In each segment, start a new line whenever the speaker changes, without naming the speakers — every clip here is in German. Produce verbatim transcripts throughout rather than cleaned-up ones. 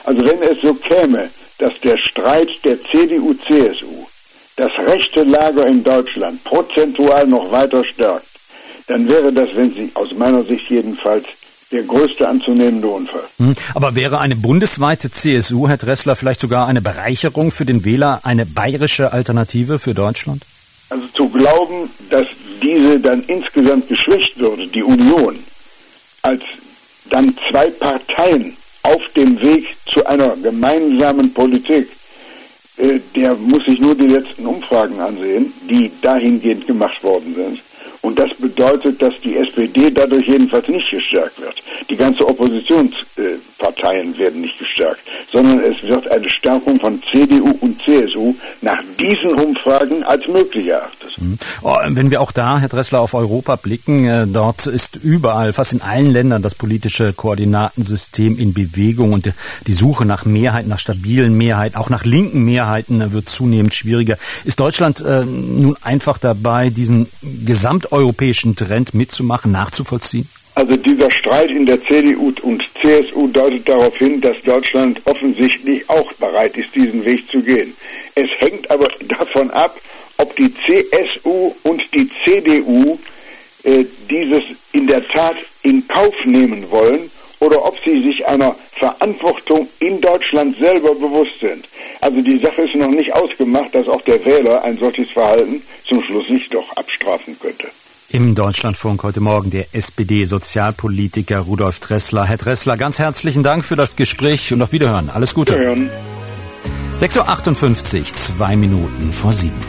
Also wenn es so käme, dass der Streit der C D U C S U das rechte Lager in Deutschland prozentual noch weiter stärkt, dann wäre das, wenn Sie aus meiner Sicht jedenfalls, der größte anzunehmende Unfall.
Hm, aber wäre eine bundesweite C S U, Herr Dressler, vielleicht sogar eine Bereicherung für den Wähler, eine bayerische Alternative für Deutschland?
Also zu glauben, dass diese dann insgesamt geschwächt würde, die Union, als dann zwei Parteien auf dem Weg zu einer gemeinsamen Politik, äh, der muss sich nur die letzten Umfragen ansehen, die dahingehend gemacht worden sind. Und das bedeutet, dass die S P D dadurch jedenfalls nicht gestärkt wird. Die ganze Oppositionsparteien äh, werden nicht gestärkt, sondern es wird eine Stärkung von C D U und C S U nach diesen Umfragen als möglich erachtet.
Mhm. Oh, wenn wir auch da, Herr Dressler, auf Europa blicken, äh, dort ist überall, fast in allen Ländern, das politische Koordinatensystem in Bewegung und die Suche nach Mehrheiten, nach stabilen Mehrheiten, auch nach linken Mehrheiten äh, wird zunehmend schwieriger. Ist Deutschland äh, nun einfach dabei, diesen gesamteuropäischen Trend mitzumachen, nachzuvollziehen?
Also dieser Streit in der C D U und C S U deutet darauf hin, dass Deutschland offensichtlich auch bereit ist, diesen Weg zu gehen. Es hängt aber davon ab, ob die C S U und die C D U äh, dieses in der Tat in Kauf nehmen wollen oder ob sie sich einer Verantwortung in Deutschland selber bewusst sind. Also die Sache ist noch nicht ausgemacht, dass auch der Wähler ein solches Verhalten zum Schluss nicht doch abstrafen könnte.
Im Deutschlandfunk heute Morgen der S P D-Sozialpolitiker Rudolf Dressler. Herr Dressler, ganz herzlichen Dank für das Gespräch und auf Wiederhören. Alles Gute.
Wiederhören.
sechs Uhr achtundfünfzig, zwei Minuten vor sieben.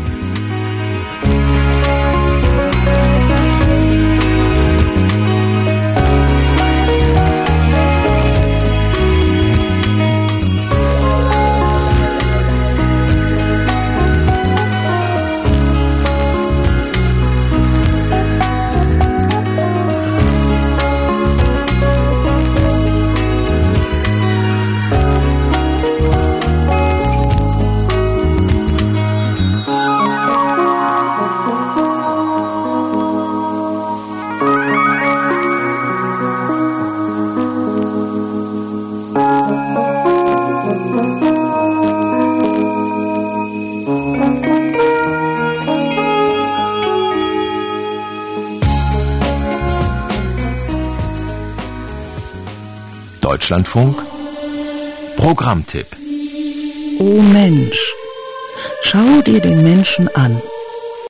Deutschlandfunk Programmtipp.
O Mensch, schau dir den Menschen an.